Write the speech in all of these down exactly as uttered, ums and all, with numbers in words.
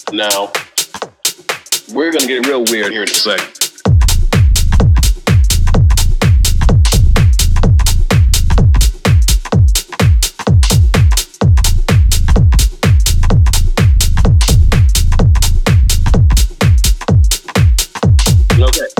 Now, we're gonna get real weird here in a second. Okay.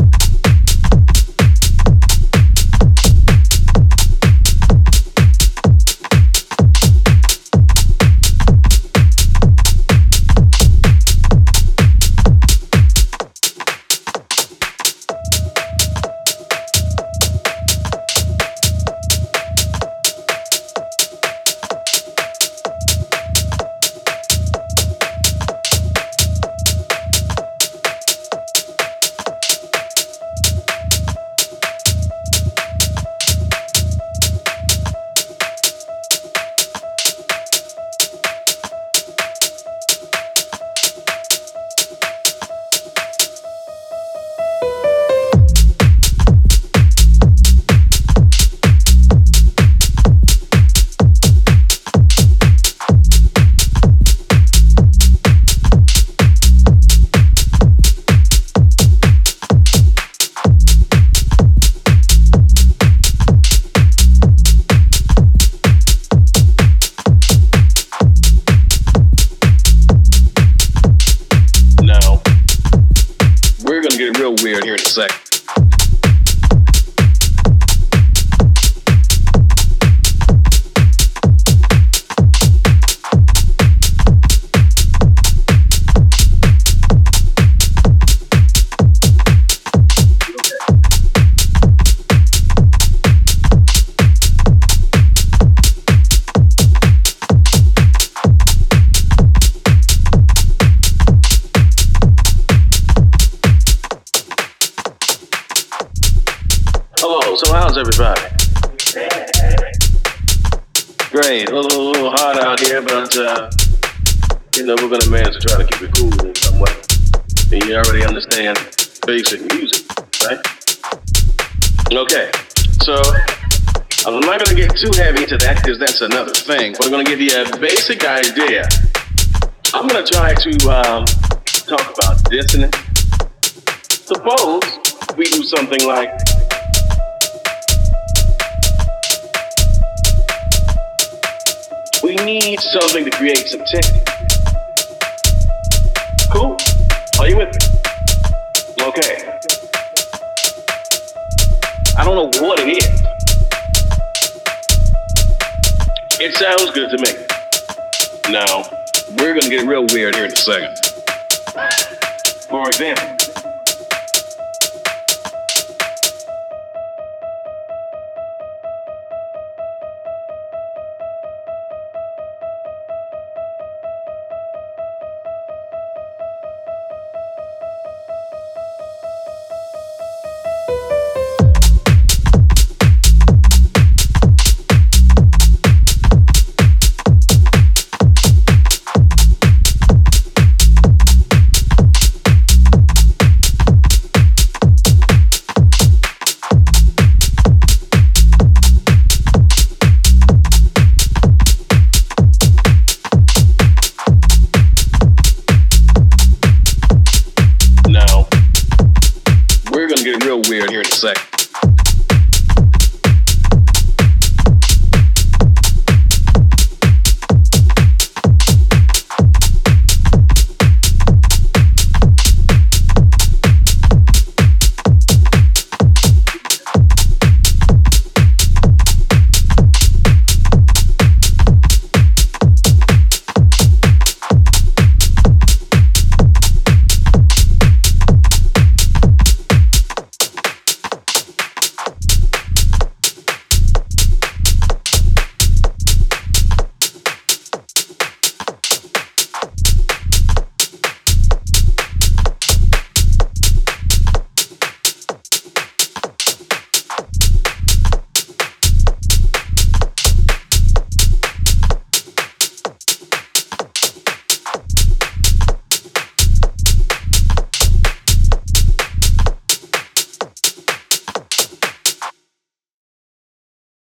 We're gonna get real weird here in a second. Hello, so how's everybody? Great, a little, a little hot out here, but uh, you know, we're gonna manage to try to keep it cool in some way. And you already understand basic music, right? Okay, so I'm not gonna get too heavy into that because that's another thing. But I'm gonna give you a basic idea. I'm gonna try to um, talk about dissonance. Suppose we do something like we need something to create some tension. Cool? Are you with me? Okay. I don't know what it is. It sounds good to me. Now, we're gonna get real weird here in a second. For example, we're gonna get real weird here in a second.